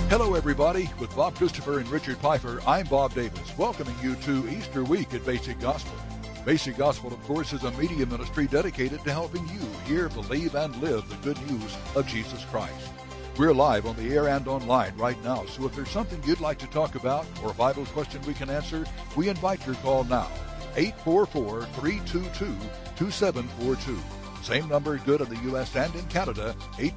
Hello, everybody. With Bob Christopher and Richard Pfeiffer, I'm Bob Davis, welcoming you to Easter week at Basic Gospel. Basic Gospel, of course, is a media ministry dedicated to helping you hear, believe, and live the good news of Jesus Christ. We're live on the air and online right now, so if there's something you'd like to talk about or a Bible question we can answer, we invite your call now. 844-322-2742. Same number good in the U.S. and in Canada,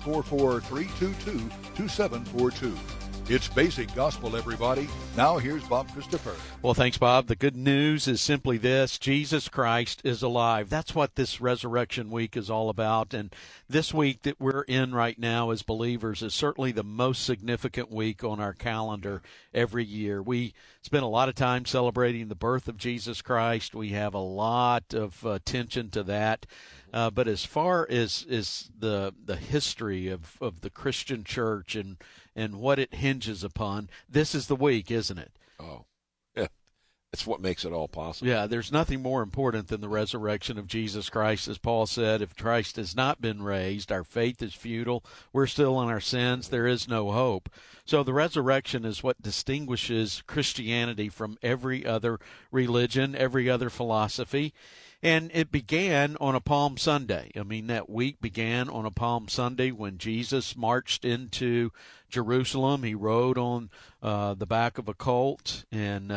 844-322-2742. It's Basic Gospel, everybody. Now here's Bob Christopher. Well, thanks, Bob. The good news is simply this: Jesus Christ is alive. That's what this Resurrection Week is all about. And this week that we're in right now as believers is certainly the most significant week on our calendar every year. We spend a lot of time celebrating the birth of Jesus Christ. We have a lot of attention to that. But as far as the history of the Christian church and what it hinges upon, this is the week, isn't it? Oh, yeah. It's what makes it all possible. Yeah, there's nothing more important than the resurrection of Jesus Christ. As Paul said, if Christ has not been raised, our faith is futile. We're still in our sins. There is no hope. So the resurrection is what distinguishes Christianity from every other religion, every other philosophy. And it began on a Palm Sunday. I mean, that week began on a Palm Sunday when Jesus marched into Jerusalem. He rode on the back of a colt, and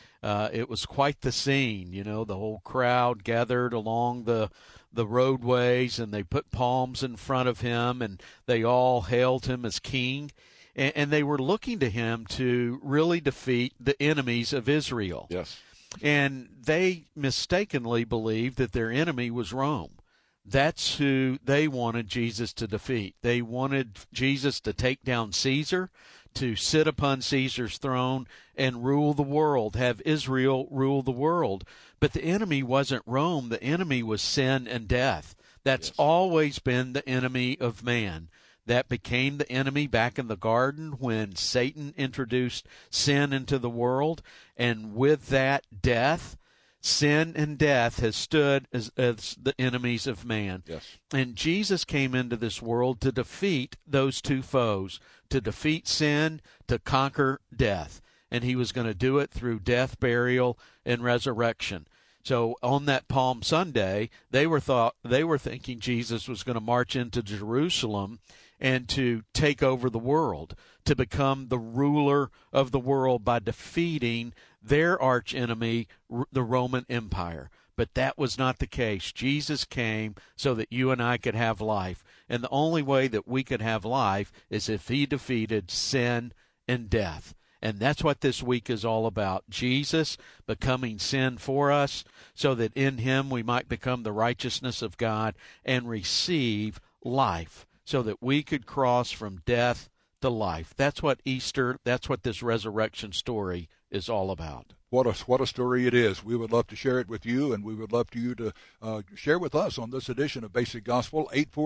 it was quite the scene. You know, the whole crowd gathered along the roadways, and they put palms in front of him, and they all hailed him as king. And they were looking to him to really defeat the enemies of Israel. Yes. And they mistakenly believed that their enemy was Rome. That's who they wanted Jesus to defeat. They wanted Jesus to take down Caesar, to sit upon Caesar's throne and rule the world, have Israel rule the world. But the enemy wasn't Rome. The enemy was sin and death. That's always been the enemy of man. That became the enemy back in the garden when Satan introduced sin into the world. And with that, death, sin and death has stood as the enemies of man. Yes. And Jesus came into this world to defeat those two foes, to defeat sin, to conquer death. And he was going to do it through death, burial, and resurrection. So on that Palm Sunday, they were thinking Jesus was going to march into Jerusalem and to take over the world, to become the ruler of the world by defeating their archenemy, the Roman Empire. But that was not the case. Jesus came so that you and I could have life. And the only way that we could have life is if he defeated sin and death. And that's what this week is all about. Jesus becoming sin for us so that in him we might become the righteousness of God and receive life so that we could cross from death to life. That's what Easter, that's what this resurrection story is all about. What a story it is. We would love to share it with you, and we would love you to share with us on this edition of Basic Gospel.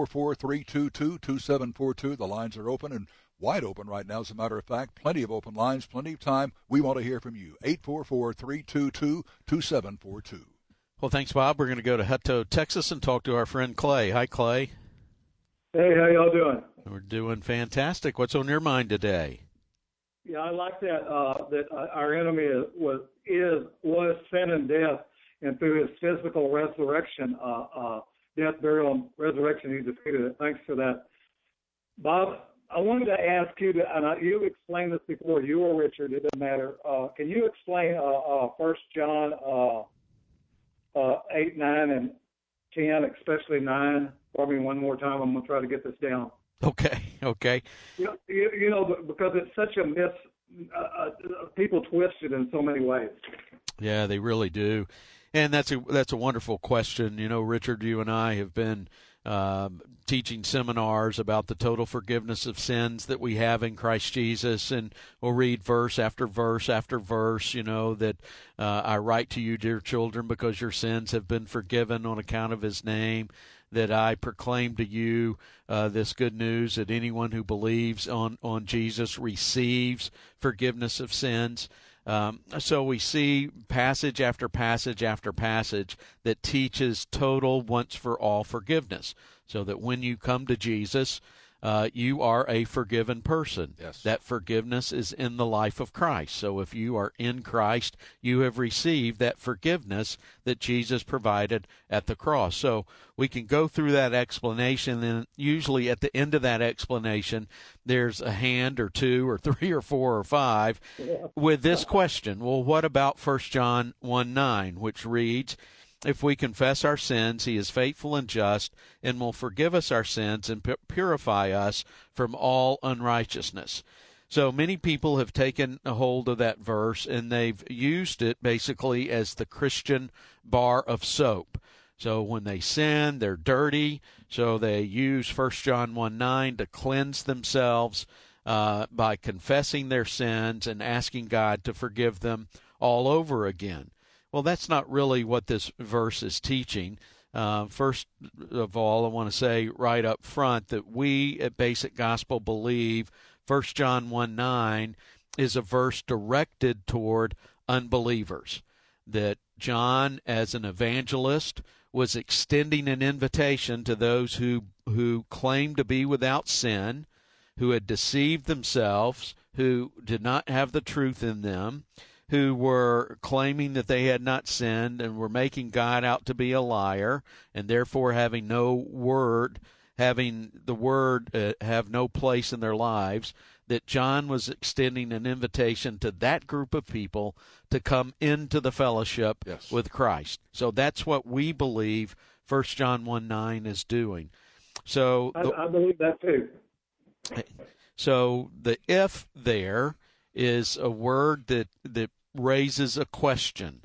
844-322-2742. The lines are open and wide open right now, as a matter of fact. Plenty of open lines, plenty of time. We want to hear from you. 844-322-2742. Well, thanks, Bob. We're going to go to Hutto, Texas, and talk to our friend Clay. Hi, Clay. Hey, how y'all doing? We're doing fantastic. What's on your mind today? Yeah, I like that that our enemy was sin and death, and through his physical resurrection, death, burial, and resurrection, he defeated it. Thanks for that, Bob. I wanted to ask you, you explained this before, you or Richard, it doesn't matter. Can you explain 1 John 8, 9, and 10, especially 9? For me one more time. I'm going to try to get this down. Okay. You know, because it's such a people twist it in so many ways. Yeah, they really do. And that's a wonderful question. You know, Richard, you and I have been teaching seminars about the total forgiveness of sins that we have in Christ Jesus, and we'll read verse after verse after verse, you know, that I write to you, dear children, because your sins have been forgiven on account of his name, that I proclaim to you this good news, that anyone who believes on Jesus receives forgiveness of sins. So we see passage after passage after passage that teaches total once-for-all forgiveness, so that when you come to Jesus, you are a forgiven person. Yes. That forgiveness is in the life of Christ. So if you are in Christ, you have received that forgiveness that Jesus provided at the cross. So we can go through that explanation, and usually at the end of that explanation, there's a hand or two or three or four or five with this question. Well, what about 1 John 1:9, which reads, if we confess our sins, he is faithful and just and will forgive us our sins and purify us from all unrighteousness. So many people have taken a hold of that verse, and they've used it basically as the Christian bar of soap. So when they sin, they're dirty, so they use 1 John 1:9 to cleanse themselves by confessing their sins and asking God to forgive them all over again. Well, that's not really what this verse is teaching. First of all, I want to say right up front that we at Basic Gospel believe 1 John 1:9 is a verse directed toward unbelievers, that John, as an evangelist, was extending an invitation to those who claimed to be without sin, who had deceived themselves, who did not have the truth in them, who were claiming that they had not sinned and were making God out to be a liar, and therefore having the word have no place in their lives, that John was extending an invitation to that group of people to come into the fellowship with Christ. So that's what we believe 1 John 1:9 is doing. So I believe that too. So the if there is a word that raises a question.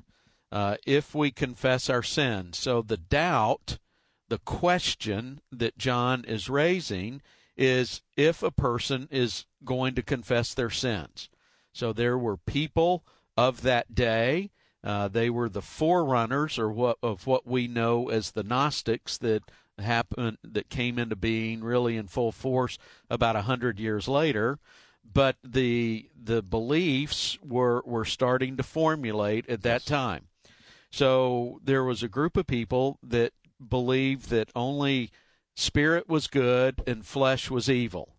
If we confess our sins. So the doubt, the question that John is raising is if a person is going to confess their sins. So there were people of that day. They were the forerunners of what we know as the Gnostics that came into being really in full force about 100 years later. But the beliefs were starting to formulate at that time. So there was a group of people that believed that only spirit was good and flesh was evil.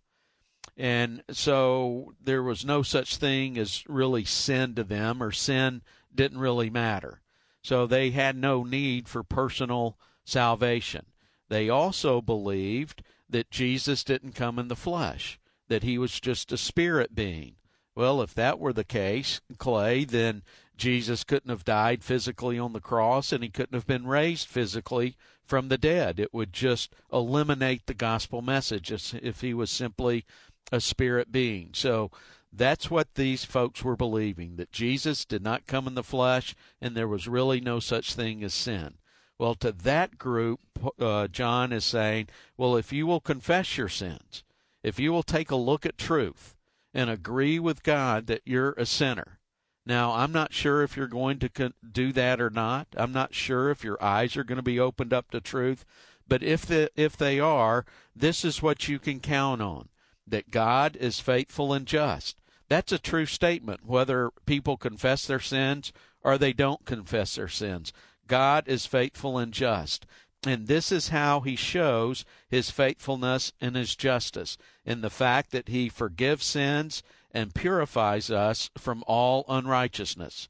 And so there was no such thing as really sin to them, or sin didn't really matter. So they had no need for personal salvation. They also believed that Jesus didn't come in the flesh, that he was just a spirit being. Well, if that were the case, Clay, then Jesus couldn't have died physically on the cross, and he couldn't have been raised physically from the dead. It would just eliminate the gospel message if he was simply a spirit being. So that's what these folks were believing, that Jesus did not come in the flesh, and there was really no such thing as sin. Well, to that group, John is saying, well, if you will confess your sins, if you will take a look at truth and agree with God that you're a sinner. Now, I'm not sure if you're going to do that or not. I'm not sure if your eyes are going to be opened up to truth. But if they are, this is what you can count on, that God is faithful and just. That's a true statement, whether people confess their sins or they don't confess their sins. God is faithful and just. And this is how he shows his faithfulness and his justice, in the fact that he forgives sins and purifies us from all unrighteousness.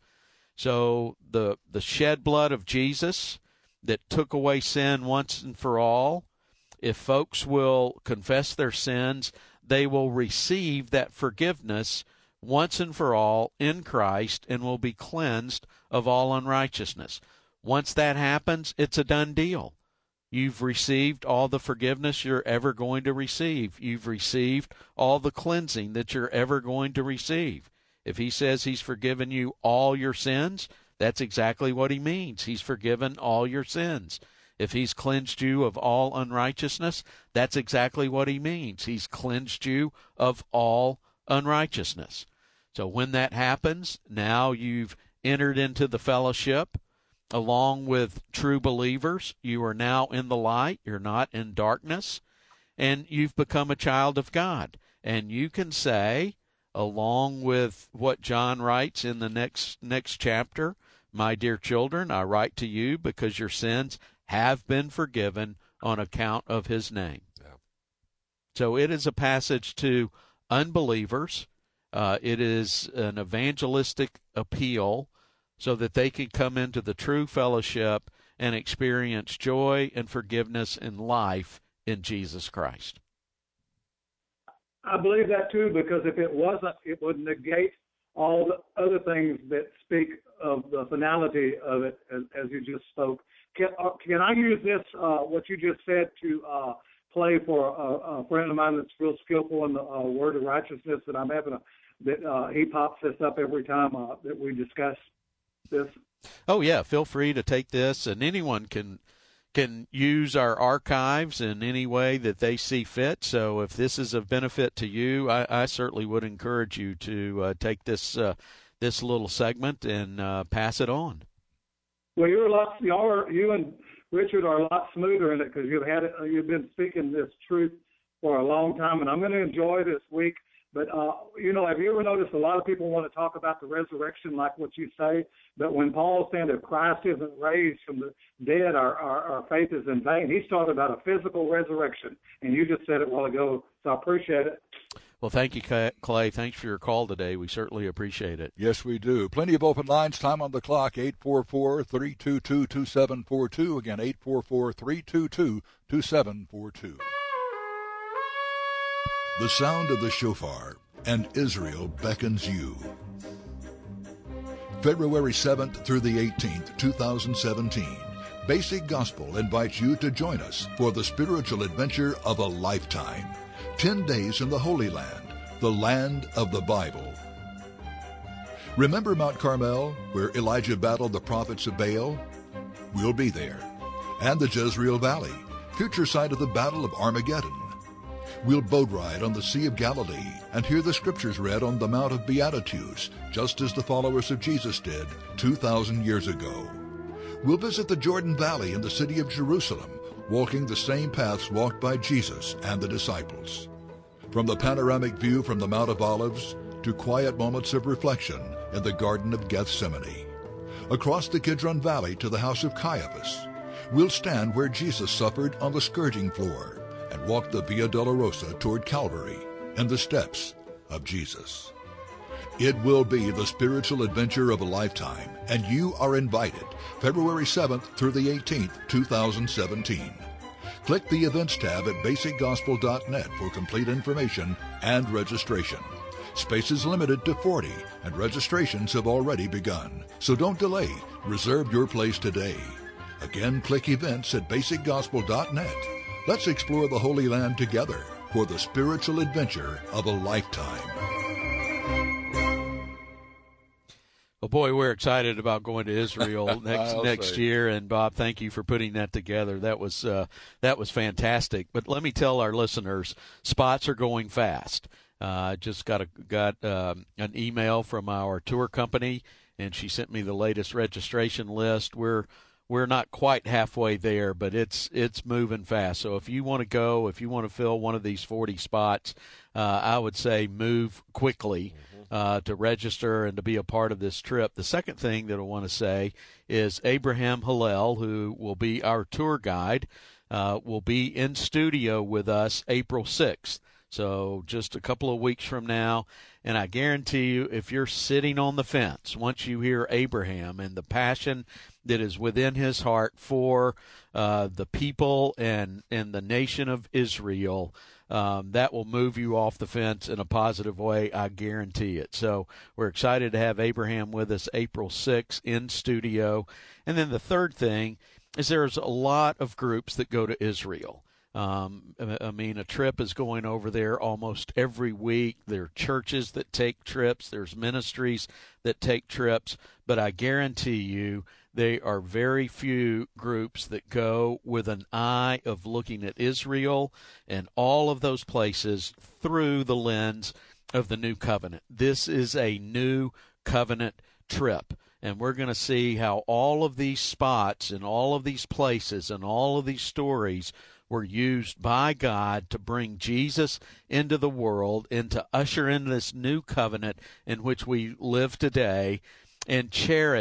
So the shed blood of Jesus that took away sin once and for all, if folks will confess their sins, they will receive that forgiveness once and for all in Christ and will be cleansed of all unrighteousness. Once that happens, it's a done deal. You've received all the forgiveness you're ever going to receive. You've received all the cleansing that you're ever going to receive. If he says he's forgiven you all your sins, that's exactly what he means. He's forgiven all your sins. If he's cleansed you of all unrighteousness, that's exactly what he means. He's cleansed you of all unrighteousness. So when that happens, now you've entered into the fellowship along with true believers. You are now in the light. You're not in darkness. And you've become a child of God. And you can say, along with what John writes in the next chapter, my dear children, I write to you because your sins have been forgiven on account of his name. Yeah. So it is a passage to unbelievers. It is an evangelistic appeal so that they can come into the true fellowship and experience joy and forgiveness and life in Jesus Christ. I believe that too, because if it wasn't, it would negate all the other things that speak of the finality of it, as you just spoke. Can I use this, what you just said, to play for a friend of mine that's real skillful in the word of righteousness that I'm having that he pops this up every time that we discuss this? Oh, yeah. Feel free to take this, and anyone can use our archives in any way that they see fit. So if this is of benefit to you, I certainly would encourage you to take this little segment and pass it on. Well, you and Richard are a lot smoother in it because you've been speaking this truth for a long time, and I'm going to enjoy this week. But, have you ever noticed a lot of people want to talk about the resurrection like what you say, but when Paul's saying that Christ isn't raised from the dead, our faith is in vain, he's talking about a physical resurrection, and you just said it a while ago, so I appreciate it. Well, thank you, Clay. Thanks for your call today. We certainly appreciate it. Yes, we do. Plenty of open lines. Time on the clock, 844-322-2742. Again, 844-322-2742. The sound of the shofar, and Israel beckons you. February 7th through the 18th, 2017, Basic Gospel invites you to join us for the spiritual adventure of a lifetime. 10 days in the Holy Land, the land of the Bible. Remember Mount Carmel, where Elijah battled the prophets of Baal? We'll be there. And the Jezreel Valley, future site of the Battle of Armageddon. We'll boat ride on the Sea of Galilee and hear the scriptures read on the Mount of Beatitudes, just as the followers of Jesus did 2,000 years ago. We'll visit the Jordan Valley and the city of Jerusalem, walking the same paths walked by Jesus and the disciples. From the panoramic view from the Mount of Olives to quiet moments of reflection in the Garden of Gethsemane. Across the Kidron Valley to the house of Caiaphas, we'll stand where Jesus suffered on the scourging floor and walk the Via Dolorosa toward Calvary and the steps of Jesus. It will be the spiritual adventure of a lifetime, and you are invited February 7th through the 18th, 2017. Click the Events tab at basicgospel.net for complete information and registration. Space is limited to 40, and registrations have already begun. So don't delay. Reserve your place today. Again, click Events at basicgospel.net. Let's explore the Holy Land together for the spiritual adventure of a lifetime. Well, boy, we're excited about going to Israel next year, and Bob, thank you for putting that together. That was fantastic. But let me tell our listeners, spots are going fast. Just got an email from our tour company, and she sent me the latest registration list. We're not quite halfway there, but it's moving fast. So if you want to go, if you want to fill one of these 40 spots, I would say move quickly to register and to be a part of this trip. The second thing that I want to say is Abraham Hillel, who will be our tour guide, will be in studio with us April 6th. So just a couple of weeks from now, and I guarantee you, if you're sitting on the fence, once you hear Abraham and the passion that is within his heart for the people and the nation of Israel, that will move you off the fence in a positive way. I guarantee it. So we're excited to have Abraham with us April 6th in studio. And then the third thing is there's a lot of groups that go to Israel. A trip is going over there almost every week. There are churches that take trips. There's ministries that take trips. But I guarantee you there are very few groups that go with an eye of looking at Israel and all of those places through the lens of the new covenant. This is a new covenant trip. And we're going to see how all of these spots and all of these places and all of these stories were used by God to bring Jesus into the world and to usher in this new covenant in which we live today and cherish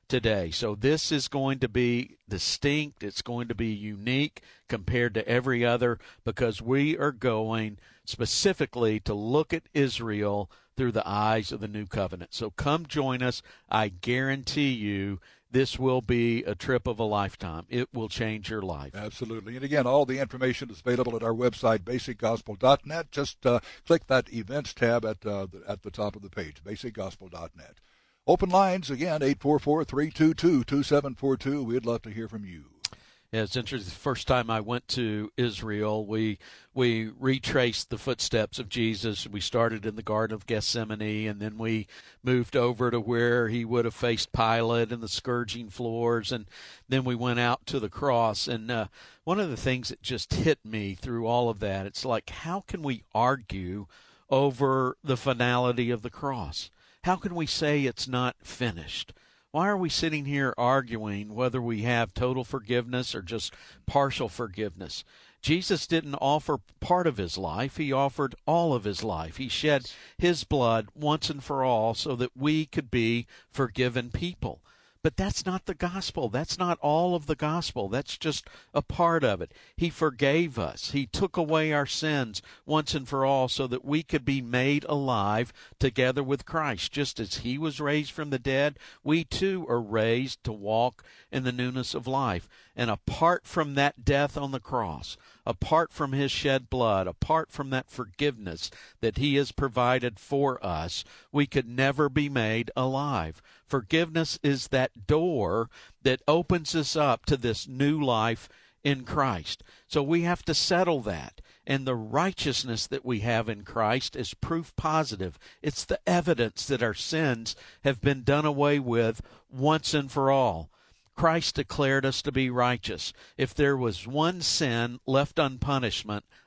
today. So this is going to be distinct. It's going to be unique compared to every other, because we are going specifically to look at Israel through the eyes of the new covenant. So come join us. I guarantee you this will be a trip of a lifetime. It will change your life. Absolutely. And again, all the information is available at our website, basicgospel.net. Just click that events tab at the top of the page, basicgospel.net. Open lines, again, 844-322-2742. We'd love to hear from you. Yeah, it's interesting. The first time I went to Israel, we retraced the footsteps of Jesus. We started in the Garden of Gethsemane, and then we moved over to where he would have faced Pilate and the scourging floors, and then we went out to the cross. And one of the things that just hit me through all of that, it's like, how can we argue over the finality of the cross? How can we say it's not finished? Why are we sitting here arguing whether we have total forgiveness or just partial forgiveness? Jesus didn't offer part of his life. He offered all of his life. He shed his blood once and for all so that we could be forgiven people. But that's not the gospel. That's not all of the gospel. That's just a part of it. He forgave us. He took away our sins once and for all so that we could be made alive together with Christ. Just as he was raised from the dead, we too are raised to walk in the newness of life. And apart from that death on the cross, apart from his shed blood, apart from that forgiveness that he has provided for us, we could never be made alive. Forgiveness is that door that opens us up to this new life in Christ. So we have to settle that. And the righteousness that we have in Christ is proof positive. It's the evidence that our sins have been done away with once and for all. Christ declared us to be righteous. If there was one sin left unpunished,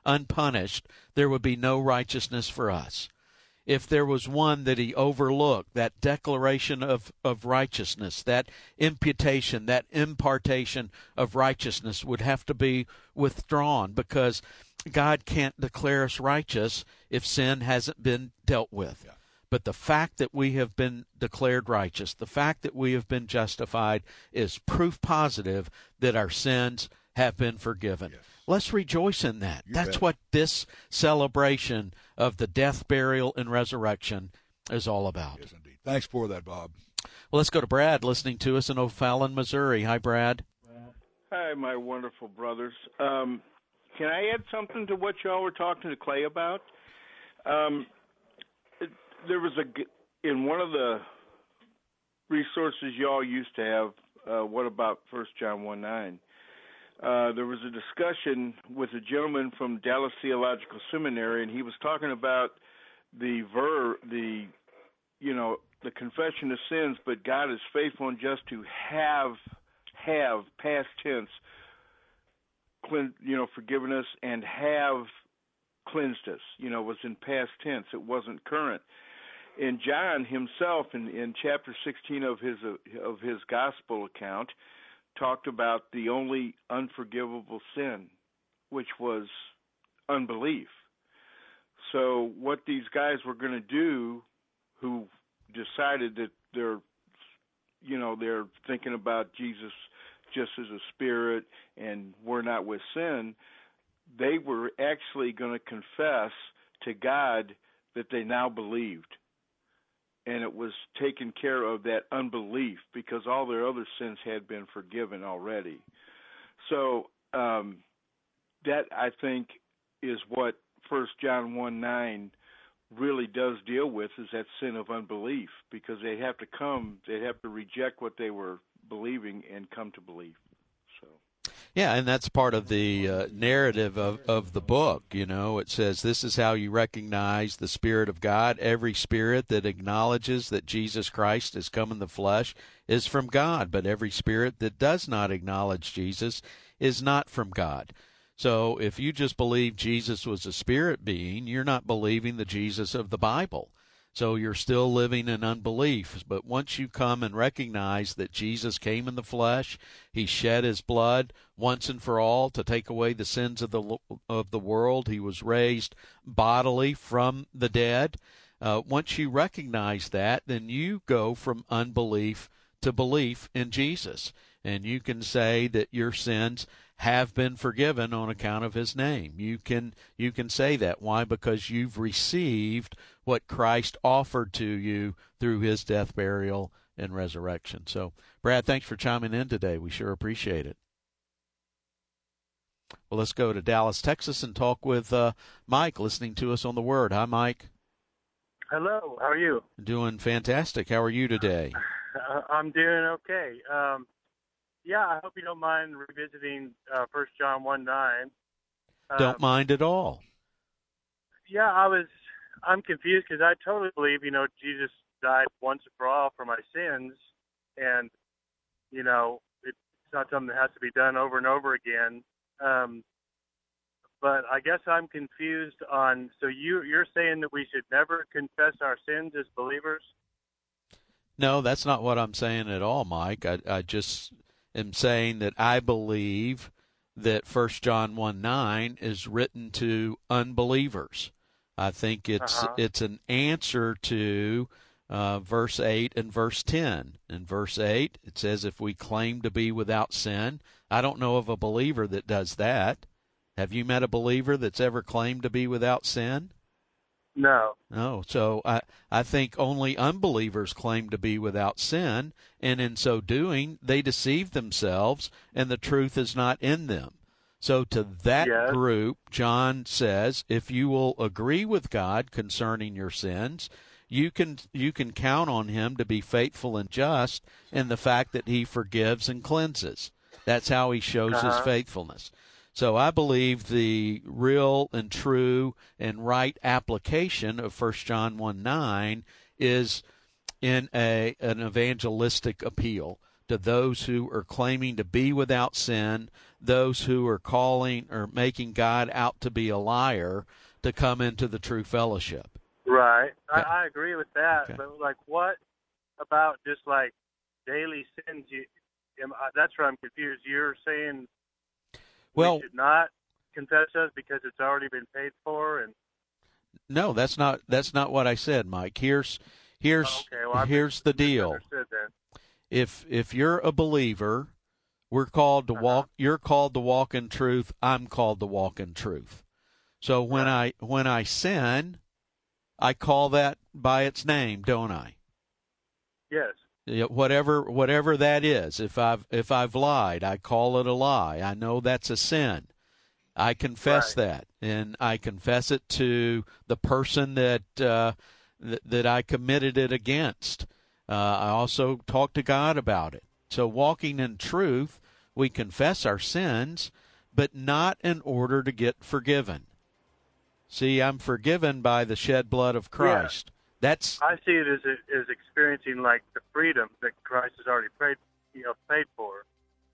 there would be no righteousness for us. If there was one that he overlooked, that declaration of righteousness, that imputation, that impartation of righteousness would have to be withdrawn, because God can't declare us righteous if sin hasn't been dealt with. Yeah. But the fact that we have been declared righteous, the fact that we have been justified, is proof positive that our sins have been forgiven. Yes. Let's rejoice in that. That's what this celebration of the death, burial, and resurrection is all about. Yes, indeed. Thanks for that, Bob. Well, let's go to Brad, listening to us in O'Fallon, Missouri. Hi, Brad. Hi, my wonderful brothers. Can I add something to what y'all were talking to Clay about? There was in one of the resources y'all used to have, what about 1 John 1:9? There was a discussion with a gentleman from Dallas Theological Seminary, and he was talking about the confession of sins, but God is faithful and just to have past tense, forgiven us and have cleansed us. Was in past tense. It wasn't current. And John himself, in chapter 16 of his gospel account, talked about the only unforgivable sin, which was unbelief. So what these guys were going to do, who decided that they're thinking about Jesus just as a spirit and we're not with sin, they were actually going to confess to God that they now believed. And it was taking care of that unbelief because all their other sins had been forgiven already. So that, I think, is what 1 John 1:9 really does deal with, is that sin of unbelief, because they'd have to reject what they were believing and come to believe. So. Yeah, and that's part of the narrative of the book. It says this is how you recognize the Spirit of God. Every spirit that acknowledges that Jesus Christ has come in the flesh is from God, but every spirit that does not acknowledge Jesus is not from God. So if you just believe Jesus was a spirit being, you're not believing the Jesus of the Bible. So you're still living in unbelief. But once you come and recognize that Jesus came in the flesh, he shed his blood once and for all to take away the sins of the world. He was raised bodily from the dead. Once you recognize that, then you go from unbelief to belief in Jesus. And you can say that your sins have been forgiven on account of his name. You can say that. Why? Because you've received what Christ offered to you through his death, burial, and resurrection. So, Brad, thanks for chiming in today. We sure appreciate it. Well, let's go to Dallas, Texas, and talk with Mike, listening to us on the Word. Hi, Mike. Hello. How are you? Doing fantastic. How are you today? I'm doing okay. Yeah, I hope you don't mind revisiting 1 John 1:9. Don't mind at all. Yeah, I'm confused because I totally believe, Jesus died once and for all for my sins, and, it's not something that has to be done over and over again. But I guess I'm confused on, so you're saying that we should never confess our sins as believers? No, that's not what I'm saying at all, Mike. I just am saying that I believe that 1 John 1:9 is written to unbelievers. I think it's an answer to verse 8 and verse 10. In verse 8, it says, if we claim to be without sin. I don't know of a believer that does that. Have you met a believer that's ever claimed to be without sin? No. No. So I think only unbelievers claim to be without sin, and in so doing, they deceive themselves, and the truth is not in them. So to that group, John says, if you will agree with God concerning your sins, you can count on him to be faithful and just in the fact that he forgives and cleanses. That's how he shows his faithfulness. So I believe the real and true and right application of 1 John 1:9 is in an evangelistic appeal to those who are claiming to be without sin, those who are calling or making God out to be a liar, to come into the true fellowship. Right. Okay. I agree with that. Okay. But, what about just, daily sins? That's where I'm confused. You're saying we should not confess us because it's already been paid for? And no, that's not what I said, Mike. Here's the deal. If you're a believer, we're called to walk. You're called to walk in truth. I'm called to walk in truth. So when I sin, I call that by its name, don't I? Yes. Whatever that is. If I've lied, I call it a lie. I know that's a sin. I confess that, and I confess it to the person that I committed it against. I also talk to God about it. So walking in truth, we confess our sins, but not in order to get forgiven. See, I'm forgiven by the shed blood of Christ. Yeah. I see it as experiencing the freedom that Christ has already paid for.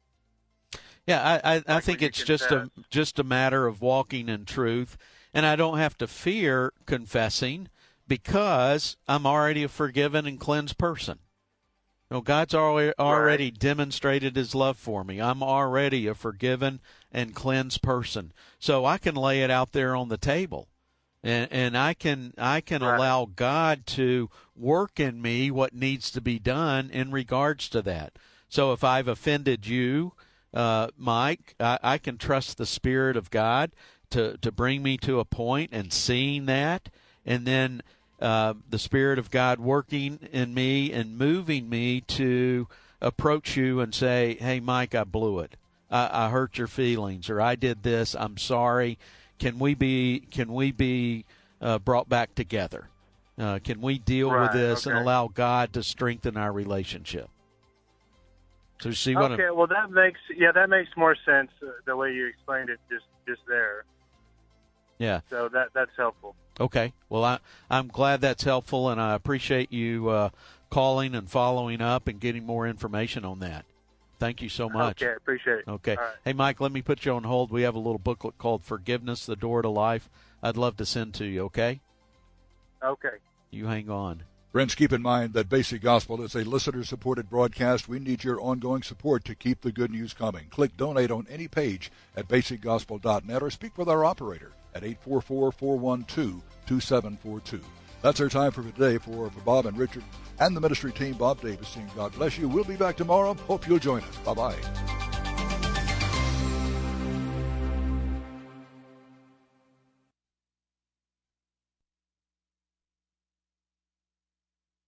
Yeah, I think it's just a matter of walking in truth, and I don't have to fear confessing because I'm already a forgiven and cleansed person. God's already demonstrated his love for me. I'm already a forgiven and cleansed person. So I can lay it out there on the table. And I can allow God to work in me what needs to be done in regards to that. So if I've offended you, Mike, I can trust the Spirit of God to bring me to a point and seeing that, and then the Spirit of God working in me and moving me to approach you and say, hey, Mike, I blew it. I hurt your feelings, or I did this. I'm sorry. Can we be brought back together? Can we deal with this and allow God to strengthen our relationship? So you see what? Okay, well that makes more sense the way you explained it just there. Yeah. So that's helpful. Okay. Well, I'm glad that's helpful, and I appreciate you calling and following up and getting more information on that. Thank you so much. Okay, appreciate it. Okay. Right. Hey, Mike, let me put you on hold. We have a little booklet called Forgiveness, the Door to Life. I'd love to send to you, okay? Okay. You hang on. Friends, keep in mind that Basic Gospel is a listener-supported broadcast. We need your ongoing support to keep the good news coming. Click Donate on any page at basicgospel.net or speak with our operator at 844-412-2742. That's our time for today. For Bob and Richard and the ministry team, Bob Davis saying God bless you. We'll be back tomorrow. Hope you'll join us. Bye-bye.